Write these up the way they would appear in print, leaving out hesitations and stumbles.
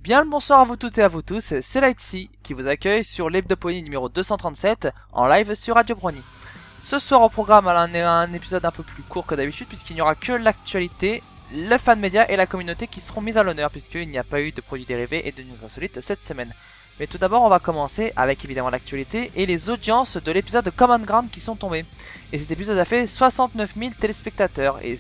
Bien le bonsoir à vous toutes et à vous tous, c'est Lightsy qui vous accueille sur l'Hebdopony numéro 237 en live sur Radio Brony. Ce soir au programme, un épisode un peu plus court que d'habitude puisqu'il n'y aura que l'actualité, le fan média et la communauté qui seront mis à l'honneur puisqu'il n'y a pas eu de produits dérivés et de news insolites cette semaine. Mais tout d'abord on va commencer avec évidemment l'actualité et les audiences de l'épisode de Common Ground qui sont tombées. Et cet épisode a fait 69 000 téléspectateurs et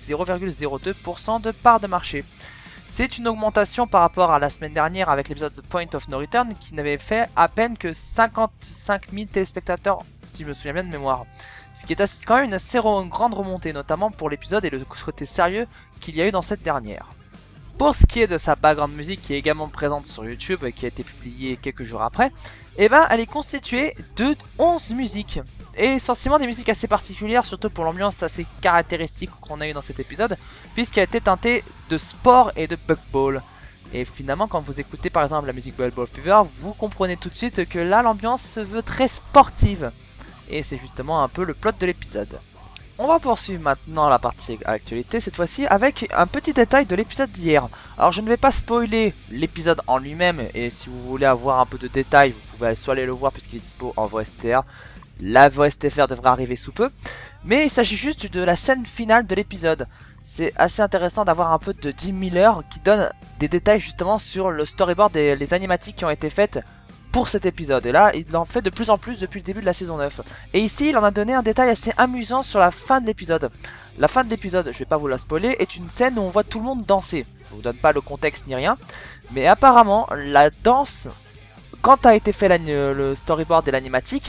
0,02% de part de marché. C'est une augmentation par rapport à la semaine dernière avec l'épisode The Point of No Return qui n'avait fait à peine que 55 000 téléspectateurs si je me souviens bien de mémoire. Ce qui est quand même une assez grande remontée, notamment pour l'épisode et le côté sérieux qu'il y a eu dans cette dernière. Pour ce qui est de sa background music qui est également présente sur YouTube et qui a été publiée quelques jours après, elle est constituée de 11 musiques. Et essentiellement des musiques assez particulières, surtout pour l'ambiance assez caractéristique qu'on a eu dans cet épisode, puisqu'elle a été teintée de sport et de bugball. Et finalement, quand vous écoutez par exemple la musique Bubble Ball Fever, vous comprenez tout de suite que là l'ambiance se veut très sportive. Et c'est justement un peu le plot de l'épisode. On va poursuivre maintenant la partie actualité, cette fois-ci avec un petit détail de l'épisode d'hier. Alors je ne vais pas spoiler l'épisode en lui-même, et si vous voulez avoir un peu de détails, vous pouvez soit aller le voir puisqu'il est dispo en VOSTR. La VOSTFR devrait arriver sous peu, mais il s'agit juste de la scène finale de l'épisode. C'est assez intéressant d'avoir un peu de Jim Miller qui donne des détails justement sur le storyboard et les animatiques qui ont été faites pour cet épisode. Et là, il en fait de plus en plus depuis le début de la saison 9. Et ici, il en a donné un détail assez amusant sur la fin de l'épisode. La fin de l'épisode, je vais pas vous la spoiler, est une scène où on voit tout le monde danser. Je vous donne pas le contexte ni rien, mais apparemment, la danse, quand a été fait le storyboard et l'animatique,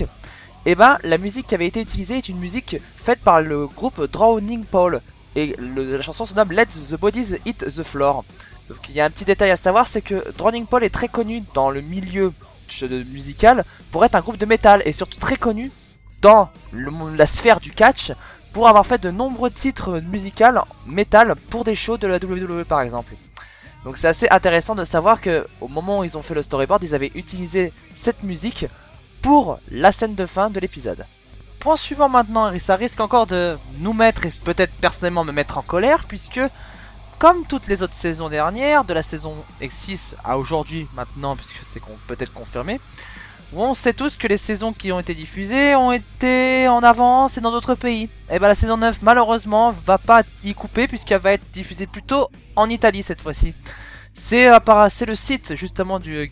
la musique qui avait été utilisée est une musique faite par le groupe Drowning Pool. Et la chanson se nomme Let the Bodies Hit the Floor. Sauf qu'il y a un petit détail à savoir, c'est que Drowning Pool est très connu dans le milieu musical pour être un groupe de métal. Et surtout très connu dans la sphère du catch pour avoir fait de nombreux titres musicaux métal pour des shows de la WWE par exemple. Donc c'est assez intéressant de savoir que au moment où ils ont fait le storyboard, ils avaient utilisé cette musique pour la scène de fin de l'épisode. Point suivant maintenant, et ça risque encore de nous mettre, et peut-être personnellement me mettre en colère, puisque comme toutes les autres saisons dernières, de la saison X6 à aujourd'hui maintenant, puisque c'est peut-être confirmé, où on sait tous que les saisons qui ont été diffusées ont été en avance et dans d'autres pays. Et la saison 9 malheureusement va pas y couper puisqu'elle va être diffusée plutôt en Italie cette fois-ci. C'est le site justement de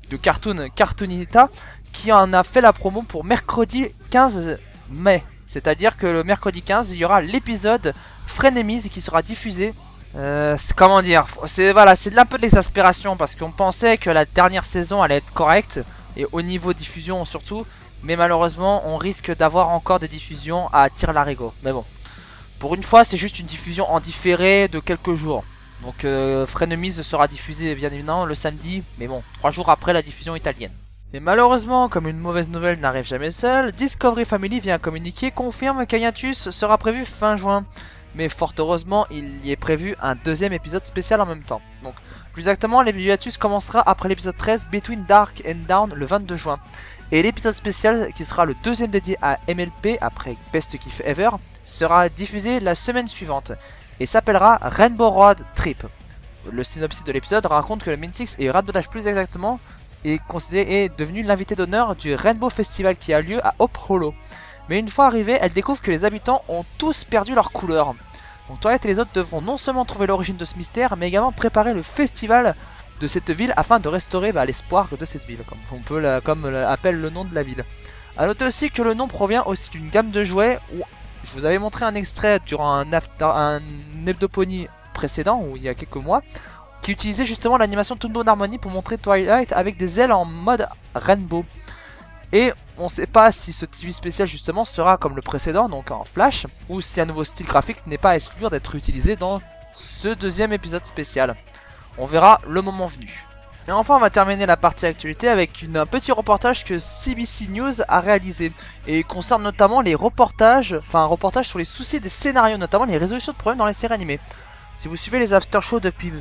Cartoonita qui en a fait la promo pour mercredi 15 mai. C'est-à-dire que le mercredi 15, il y aura l'épisode Frenemies qui sera diffusé. Comment dire, c'est un peu de l'exaspération parce qu'on pensait que la dernière saison allait être correcte et au niveau diffusion surtout, mais malheureusement on risque d'avoir encore des diffusions à tire-larigot. Mais bon, pour une fois c'est juste une diffusion en différé de quelques jours. Donc Frenemies sera diffusé bien évidemment le samedi, mais bon, 3 jours après la diffusion italienne. Et malheureusement, comme une mauvaise nouvelle n'arrive jamais seule, Discovery Family vient communiquer confirme qu'un hiatus sera prévu fin juin. Mais fort heureusement, il y est prévu un deuxième épisode spécial en même temps. Donc, plus exactement, le hiatus commencera après l'épisode 13, Between Dark and Dawn, le 22 juin. Et l'épisode spécial, qui sera le deuxième dédié à MLP, après Best Kiff Ever, sera diffusé la semaine suivante, et s'appellera Rainbow Road Trip. Le synopsis de l'épisode raconte que le Min Six, et Ratbodage plus exactement, est devenu l'invité d'honneur du Rainbow Festival qui a lieu à Hope Hollow. Mais une fois arrivée, elle découvre que les habitants ont tous perdu leur couleur. Donc Twilight et les autres devront non seulement trouver l'origine de ce mystère, mais également préparer le festival de cette ville afin de restaurer l'espoir de cette ville, comme appelle le nom de la ville. A noter aussi que le nom provient aussi d'une gamme de jouets où je vous avais montré un extrait durant un Hebdopony précédent, où il y a quelques mois, qui utilisait justement l'animation Toonbound Harmony pour montrer Twilight avec des ailes en mode rainbow. Et on sait pas si ce TV spécial justement sera comme le précédent, donc en flash, ou si un nouveau style graphique n'est pas à exclure d'être utilisé dans ce deuxième épisode spécial. On verra le moment venu. Et enfin on va terminer la partie actualité avec un petit reportage que CBC News a réalisé. Et concerne notamment un reportage sur les soucis des scénarios, notamment les résolutions de problèmes dans les séries animées. Si vous suivez les after-shows depuis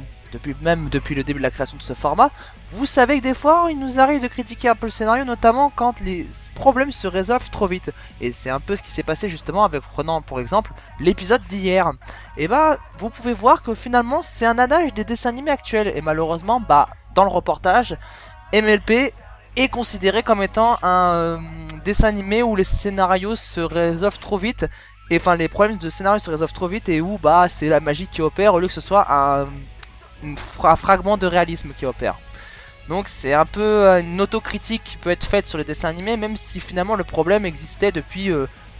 le début de la création de ce format, vous savez que des fois il nous arrive de critiquer un peu le scénario, notamment quand les problèmes se résolvent trop vite. Et c'est un peu ce qui s'est passé justement avec, prenant pour exemple l'épisode d'hier. Et vous pouvez voir que finalement c'est un adage des dessins animés actuels. Et malheureusement dans le reportage, MLP est considéré comme étant un dessin animé où les scénarios se résolvent trop vite. Et enfin les problèmes de scénario se résolvent trop vite et où bah c'est la magie qui opère au lieu que ce soit un fragment de réalisme qui opère. Donc c'est un peu une autocritique qui peut être faite sur les dessins animés, même si finalement le problème existait depuis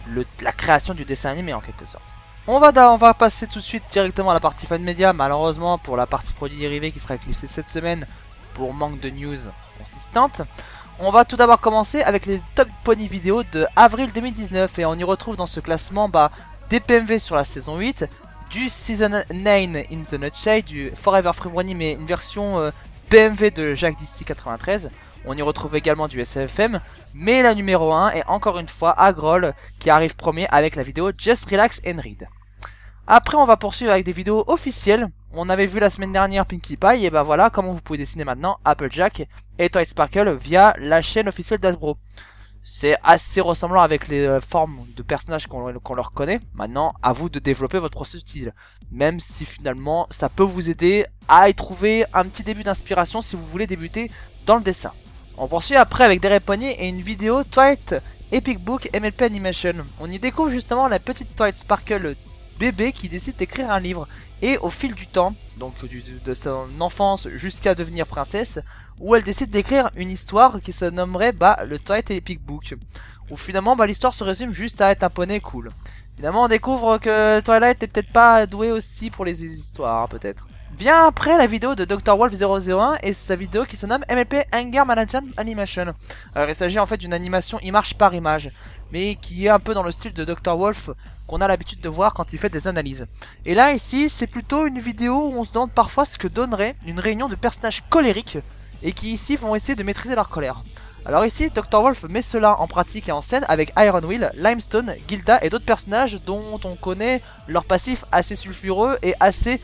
la création du dessin animé en quelque sorte. On va passer tout de suite directement à la partie fan média, malheureusement pour la partie produits dérivés qui sera éclipsée cette semaine pour manque de news consistantes. On va tout d'abord commencer avec les top pony vidéo de avril 2019 et on y retrouve dans ce classement des PMV sur la saison 8, du Season 9 in the Nutshell, du Forever Free Brony mais une version PMV de Jacques DC 93. On y retrouve également du SFM, mais la numéro 1 est encore une fois Agrol qui arrive premier avec la vidéo Just Relax and Read. Après on va poursuivre avec des vidéos officielles. On avait vu la semaine dernière Pinkie Pie, et ben voilà comment vous pouvez dessiner maintenant Applejack et Twilight Sparkle via la chaîne officielle d'Hasbro. C'est assez ressemblant avec les formes de personnages qu'on leur connaît. Maintenant, à vous de développer votre propre style. Même si finalement, ça peut vous aider à y trouver un petit début d'inspiration si vous voulez débuter dans le dessin. On poursuit après avec des réponniers et une vidéo Twilight Epic Book MLP Animation. On y découvre justement la petite Twilight Sparkle bébé qui décide d'écrire un livre. Et au fil du temps, donc de son enfance jusqu'à devenir princesse, où elle décide d'écrire une histoire qui se nommerait le Twilight Epic Book. Où finalement l'histoire se résume juste à être un poney cool. Finalement on découvre que Twilight est peut-être pas doué aussi pour les histoires, peut-être. Vient après la vidéo de Dr. Wolf 001 et sa vidéo qui se nomme MLP Anger Management Animation. Alors il s'agit en fait d'une animation image par image, mais qui est un peu dans le style de Dr. Wolf qu'on a l'habitude de voir quand il fait des analyses. Et là ici c'est plutôt une vidéo où on se demande parfois ce que donnerait une réunion de personnages colériques et qui ici vont essayer de maîtriser leur colère. Alors ici Dr. Wolf met cela en pratique et en scène avec Iron Will, Limestone, Gilda et d'autres personnages dont on connaît leur passif assez sulfureux et assez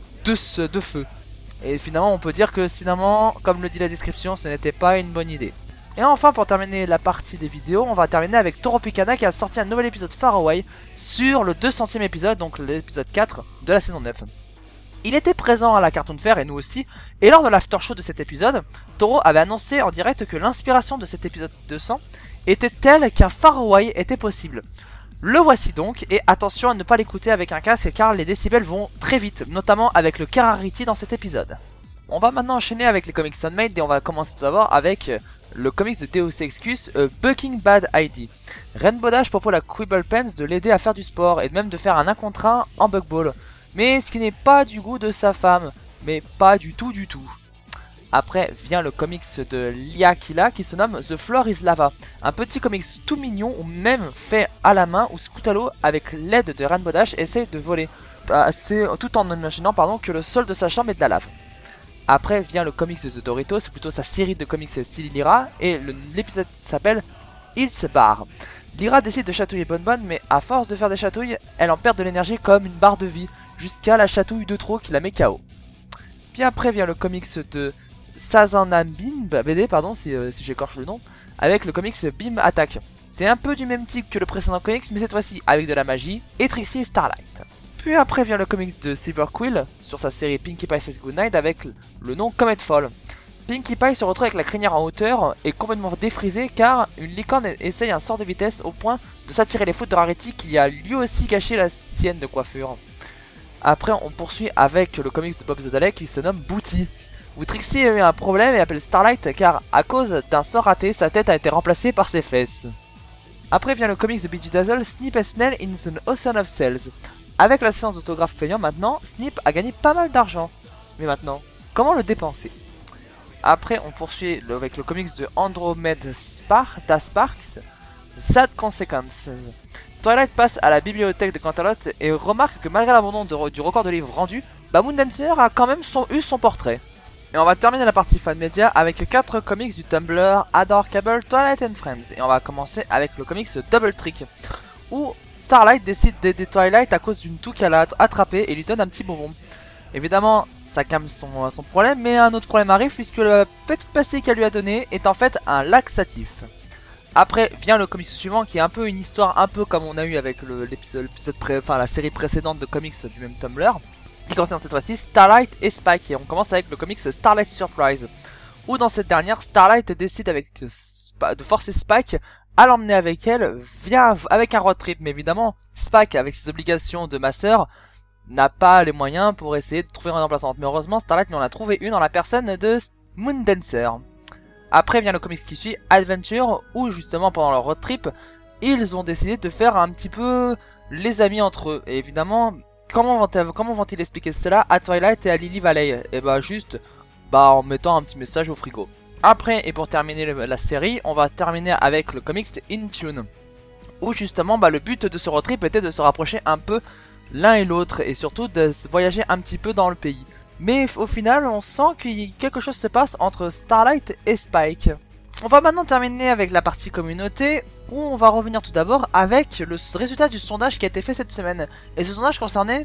de feu. Et finalement on peut dire que finalement, comme le dit la description, ce n'était pas une bonne idée. Et enfin pour terminer la partie des vidéos, on va terminer avec Toro Picana qui a sorti un nouvel épisode Far Away sur le 200e épisode, donc l'épisode 4 de la saison 9. Il était présent à la Cartoon Fair et nous aussi, et lors de l'after show de cet épisode, Toro avait annoncé en direct que l'inspiration de cet épisode 200 était telle qu'un Far Away était possible. Le voici donc, et attention à ne pas l'écouter avec un casque car les décibels vont très vite, notamment avec le car Rarity dans cet épisode. On va maintenant enchaîner avec les comics Sunmade et on va commencer tout d'abord avec le comics de Deus Excus, Bucking Bad ID. Rainbow Dash propose à Quibble Pens de l'aider à faire du sport et même de faire un 1 contre 1 en bug ball. Mais ce qui n'est pas du goût de sa femme, mais pas du tout du tout. Après vient le comics de Liakila qui se nomme The Floor is Lava. Un petit comics tout mignon ou même fait à la main où Scutalo avec l'aide de Rainbow Dash essaye de voler. Tout en imaginant que le sol de sa chambre est de la lave. Après vient le comics de Dorito, c'est plutôt sa série de comics style Lyra, et l'épisode s'appelle Hills Bar. Lyra décide de chatouiller Bonbonne, mais à force de faire des chatouilles, elle en perd de l'énergie comme une barre de vie, jusqu'à la chatouille de trop qui la met KO. Puis après vient le comics de Sazanabin BD, si j'écorche le nom, avec le comics Beam Attack. C'est un peu du même type que le précédent comics, mais cette fois-ci avec de la magie, et Trixie et Starlight. Puis après vient le comics de Silver Quill sur sa série Pinkie Pie Says Goodnight avec le nom Comet Fall. Pinkie Pie se retrouve avec la crinière en hauteur et complètement défrisée car une licorne essaye un sort de vitesse au point de s'attirer les foudres de Rarity qui a lui aussi gâché la sienne de coiffure. Après on poursuit avec le comics de Bob the Dalek qui se nomme Booty, où Trixie a eu un problème et appelle Starlight car à cause d'un sort raté sa tête a été remplacée par ses fesses. Après vient le comics de BG Dazzle Snip and Snell in the Ocean of Cells. Avec la séance d'autographe payant maintenant, Snip a gagné pas mal d'argent. Mais maintenant, comment le dépenser? Après, on poursuit avec le comics de Andromeda Sparks, Sad Consequences. Twilight passe à la bibliothèque de Canterlot et remarque que malgré l'abandon du record de livres vendus, Moondancer a quand même eu son portrait. Et on va terminer la partie fan média avec 4 comics du Tumblr Adore Cable Twilight and Friends. Et on va commencer avec le comics Double Trick, où Starlight décide d'aider Twilight à cause d'une toux qu'elle a attrapée et lui donne un petit bonbon. Évidemment, ça calme son problème, mais un autre problème arrive puisque la petite pastille qu'elle lui a donnée est en fait un laxatif. Après vient le comics suivant qui est un peu une histoire un peu comme on a eu avec la série précédente de comics du même Tumblr. qui concerne cette fois-ci Starlight et Spike. Et on commence avec le comics Starlight Surprise, où dans cette dernière, Starlight décide de forcer Spike à l'emmener avec elle avec un road trip. Mais évidemment, Spike, avec ses obligations de masseur, n'a pas les moyens pour essayer de trouver une remplaçante. Mais heureusement, Starlight lui en a trouvé une dans la personne de Moondancer. Après vient le comics qui suit, Adventure, où justement pendant leur road trip, ils ont décidé de faire un petit peu les amis entre eux. Et évidemment, comment vont-ils expliquer cela à Twilight et à Lily Valley? Et en mettant un petit message au frigo. Après, et pour terminer la série, on va terminer avec le comics In Tune, où justement le but de ce road trip était de se rapprocher un peu l'un et l'autre, et surtout de voyager un petit peu dans le pays. Mais au final, on sent que quelque chose se passe entre Starlight et Spike. On va maintenant terminer avec la partie communauté, où on va revenir tout d'abord avec le résultat du sondage qui a été fait cette semaine. Et ce sondage concernait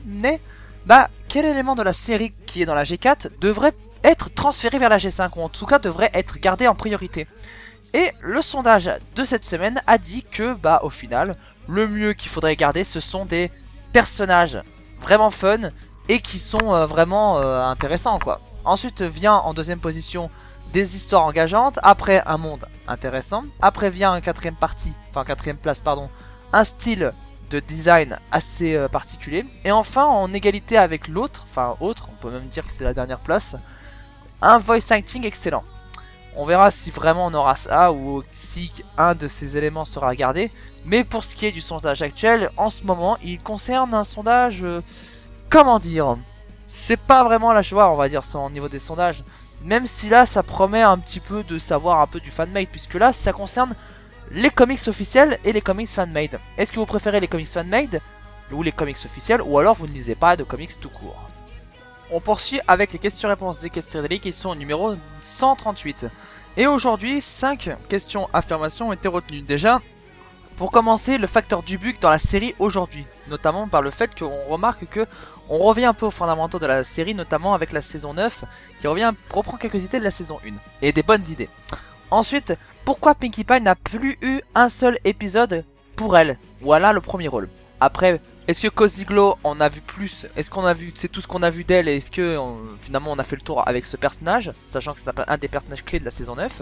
quel élément de la série qui est dans la G4 devrait être transféré vers la G5, ou en tout cas devrait être gardé en priorité. Et le sondage de cette semaine a dit que au final, le mieux qu'il faudrait garder, ce sont des personnages vraiment fun et qui sont vraiment intéressants quoi. Ensuite vient en deuxième position des histoires engageantes, après un monde intéressant, après vient un quatrième place, un style de design assez particulier, et enfin en égalité avec l'autre, on peut même dire que c'est la dernière place, un voice acting excellent. On verra si vraiment on aura ça ou si un de ces éléments sera gardé. Mais pour ce qui est du sondage actuel, en ce moment, il concerne un sondage... comment dire, c'est pas vraiment la joie, on va dire, au niveau des sondages. Même si là, ça promet un petit peu de savoir un peu du fanmade. Puisque là, ça concerne les comics officiels et les comics fanmade. Est-ce que vous préférez les comics fanmade ou les comics officiels, ou alors vous ne lisez pas de comics tout court? On poursuit avec les questions-réponses des questions daily qui sont au numéro 138. Et aujourd'hui, 5 questions affirmations ont été retenues. Déjà, pour commencer, le facteur du bug dans la série aujourd'hui, notamment par le fait qu'on remarque que on revient un peu aux fondamentaux de la série, notamment avec la saison 9, qui reprend quelques idées de la saison 1, et des bonnes idées. Ensuite, pourquoi Pinkie Pie n'a plus eu un seul épisode pour elle? Voilà le premier rôle. Après, est-ce que Cozy Glow on a vu plus? Est-ce qu'on a vu, c'est tout ce qu'on a vu d'elle? Est-ce que finalement on a fait le tour avec ce personnage, sachant que c'est un des personnages clés de la saison 9?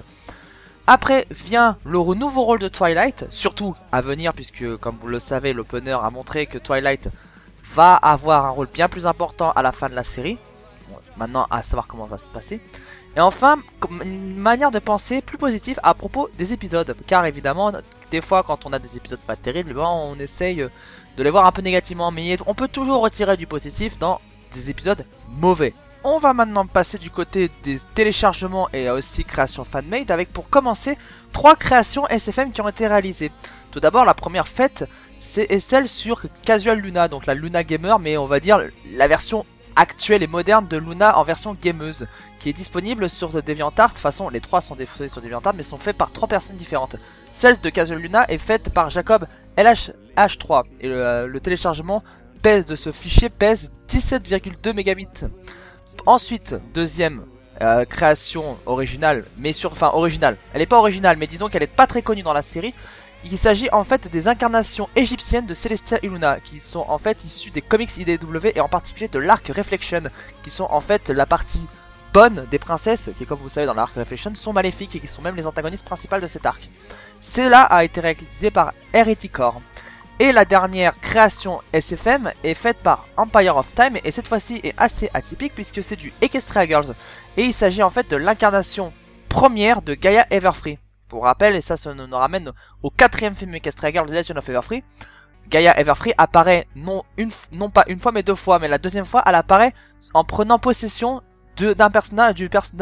Après vient le nouveau rôle de Twilight, surtout à venir, puisque comme vous le savez, l'opener a montré que Twilight va avoir un rôle bien plus important à la fin de la série. Bon, maintenant à savoir comment va se passer. Et enfin, une manière de penser plus positive à propos des épisodes, car évidemment, des fois quand on a des épisodes pas terribles, on essaye de les voir un peu négativement, mais on peut toujours retirer du positif dans des épisodes mauvais. On va maintenant passer du côté des téléchargements et aussi créations fanmade, avec pour commencer 3 créations SFM qui ont été réalisées. Tout d'abord, la première faite, c'est celle sur Casual Luna, donc la Luna Gamer, mais on va dire la version actuelle et moderne de Luna en version gameuse, qui est disponible sur DeviantArt. De toute façon, les 3 sont disponibles sur DeviantArt, mais sont faits par 3 personnes différentes. Celle de Casual Luna est faite par Jacob LHH3, et le téléchargement de ce fichier pèse 17,2 mégabits. Ensuite, deuxième création originale, originale. Elle n'est pas originale, mais disons qu'elle n'est pas très connue dans la série. Il s'agit en fait des incarnations égyptiennes de Celestia et Luna, qui sont en fait issues des comics IDW et en particulier de l'arc Reflection, qui sont en fait la partie bonne des princesses, qui comme vous savez dans l'arc Reflection sont maléfiques et qui sont même les antagonistes principales de cet arc. Cela a été réalisé par Hereticore. Et la dernière création SFM est faite par Empire of Time, et cette fois-ci est assez atypique puisque c'est du Equestria Girls. Et il s'agit en fait de l'incarnation première de Gaia Everfree. Pour rappel, et ça nous ramène au 4ème film Equestria Girls, The Legend of Everfree. Gaia Everfree apparaît non pas une fois mais 2 fois, mais la deuxième fois elle apparaît en prenant possession d'un personnage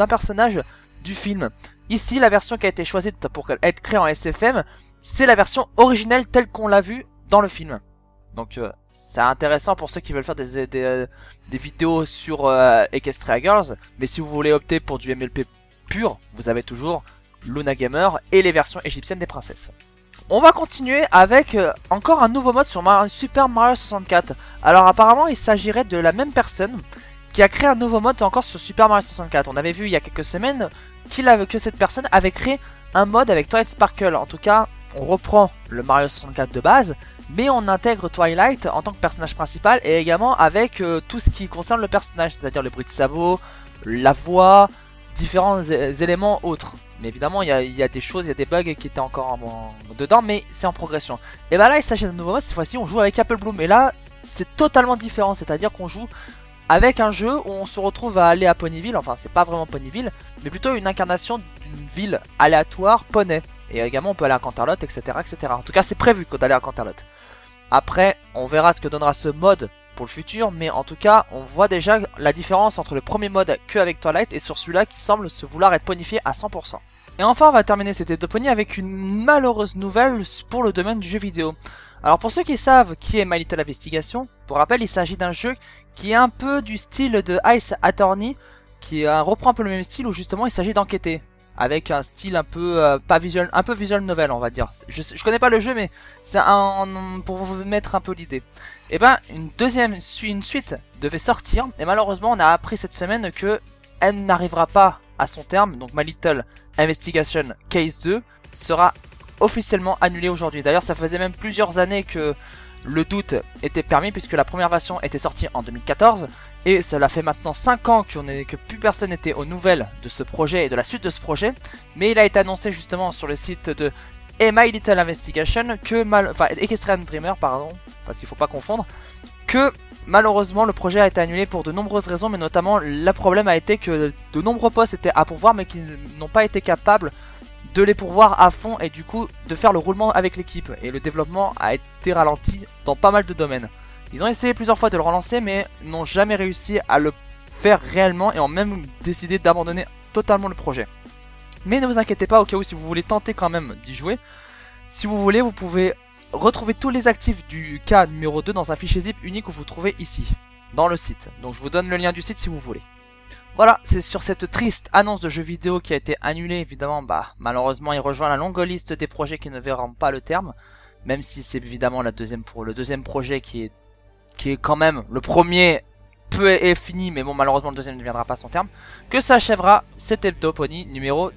du film. Ici, la version qui a été choisie pour être créée en SFM, c'est la version originelle telle qu'on l'a vue dans le film. Donc c'est intéressant pour ceux qui veulent faire des vidéos sur Equestria Girls, mais si vous voulez opter pour du MLP pur, vous avez toujours Luna Gamer et les versions égyptiennes des princesses. On va continuer avec encore un nouveau mode sur Super Mario 64. Alors apparemment il s'agirait de la même personne qui a créé un nouveau mode encore sur Super Mario 64. On avait vu il y a quelques semaines que cette personne avait créé un mode avec Twilight Sparkle. En tout cas, on reprend le Mario 64 de base, mais on intègre Twilight en tant que personnage principal et également avec tout ce qui concerne le personnage, c'est-à-dire le bruit de sabot, la voix, différents éléments autres. Mais évidemment, il y a des choses, il y a des bugs qui étaient encore dedans, mais c'est en progression. Et bah là, il s'agit d'un nouveau mode, cette fois-ci on joue avec Apple Bloom, et là, c'est totalement différent, c'est-à-dire qu'on joue avec un jeu où on se retrouve à aller à Ponyville, enfin c'est pas vraiment Ponyville, mais plutôt une incarnation d'une ville aléatoire, Poney. Et également on peut aller à Canterlot, etc., etc. En tout cas c'est prévu d'aller à Canterlot. Après on verra ce que donnera ce mode pour le futur, mais en tout cas on voit déjà la différence entre le premier mode que avec Twilight et sur celui-là qui semble se vouloir être ponifié à 100%. Et enfin on va terminer cette de Pony avec une malheureuse nouvelle pour le domaine du jeu vidéo. Alors pour ceux qui savent qui est My Little Investigation, pour rappel il s'agit d'un jeu qui est un peu du style de Ace Attorney, qui reprend un peu le même style où justement il s'agit d'enquêter, avec un style un peu visual novel on va dire. Je connais pas le jeu mais c'est pour vous mettre un peu l'idée. Et ben une suite devait sortir et malheureusement on a appris cette semaine que elle n'arrivera pas à son terme, donc My Little Investigation Case 2 sera officiellement annulé aujourd'hui. D'ailleurs ça faisait même plusieurs années que le doute était permis puisque la première version était sortie en 2014 et cela fait maintenant 5 ans que plus personne n'était aux nouvelles de ce projet et de la suite de ce projet, mais il a été annoncé justement sur le site de My Little Investigation Equestrian Dreamer pardon, parce qu'il faut pas confondre, que malheureusement le projet a été annulé pour de nombreuses raisons, mais notamment le problème a été que de nombreux postes étaient à pourvoir mais qu'ils n'ont pas été capables de les pourvoir à fond et du coup de faire le roulement avec l'équipe, et le développement a été ralenti dans pas mal de domaines. Ils ont essayé plusieurs fois de le relancer mais n'ont jamais réussi à le faire réellement et ont même décidé d'abandonner totalement le projet. Mais ne vous inquiétez pas, au cas où si vous voulez tenter quand même d'y jouer, si vous voulez vous pouvez retrouver tous les actifs du cas numéro 2 dans un fichier zip unique que vous trouvez ici, dans le site. Donc je vous donne le lien du site si vous voulez. Voilà, c'est sur cette triste annonce de jeu vidéo qui a été annulée, évidemment, malheureusement il rejoint la longue liste des projets qui ne verront pas le terme, même si c'est évidemment le deuxième projet qui est quand même, le premier est fini, mais bon malheureusement le deuxième ne viendra pas à son terme, que s'achèvera cet Hebdo Pony numéro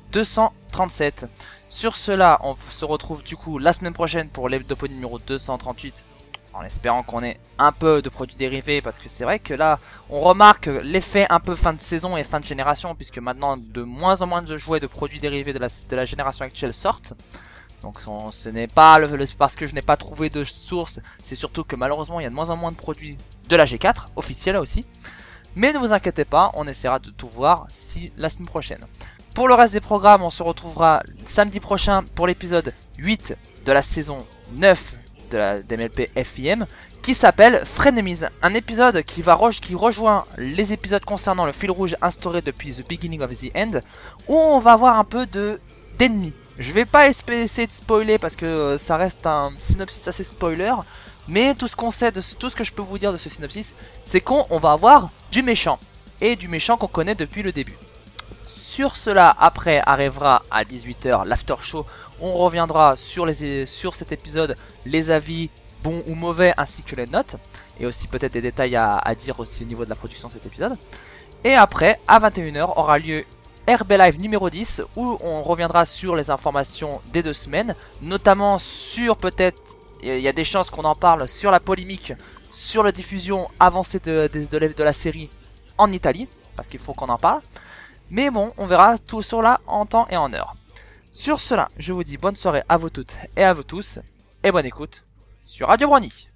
237. Sur cela, on se retrouve du coup la semaine prochaine pour l'Hebdo Pony numéro 238, en espérant qu'on ait un peu de produits dérivés, parce que c'est vrai que là on remarque l'effet un peu fin de saison et fin de génération, puisque maintenant de moins en moins de jouets de produits dérivés de la génération actuelle sortent. Donc ce n'est pas parce que je n'ai pas trouvé de source, c'est surtout que malheureusement il y a de moins en moins de produits de la G4 officielle aussi. Mais ne vous inquiétez pas, on essaiera de tout voir la semaine prochaine. Pour le reste des programmes, on se retrouvera samedi prochain pour l'épisode 8 de la saison 9 d'MLP FIM, qui s'appelle Frenemies, un épisode qui rejoint les épisodes concernant le fil rouge instauré depuis The Beginning of the End, où on va avoir un peu d'ennemis. Je vais pas essayer de spoiler parce que ça reste un synopsis assez spoiler, mais tout ce que je peux vous dire de ce synopsis, c'est qu'on va avoir du méchant, et du méchant qu'on connaît depuis le début. Sur cela, après arrivera à 18 h l'after show. On reviendra sur cet épisode, les avis bons ou mauvais ainsi que les notes. Et aussi peut-être des détails à dire aussi au niveau de la production de cet épisode. Et après, à 21 h aura lieu RB Live numéro 10 où on reviendra sur les informations des 2 semaines. Notamment sur peut-être, il y a des chances qu'on en parle sur la polémique, sur la diffusion avancée de la série en Italie. Parce qu'il faut qu'on en parle. Mais bon, on verra tout sur là en temps et en heure. Sur cela, je vous dis bonne soirée à vous toutes et à vous tous, et bonne écoute sur Radio Brony.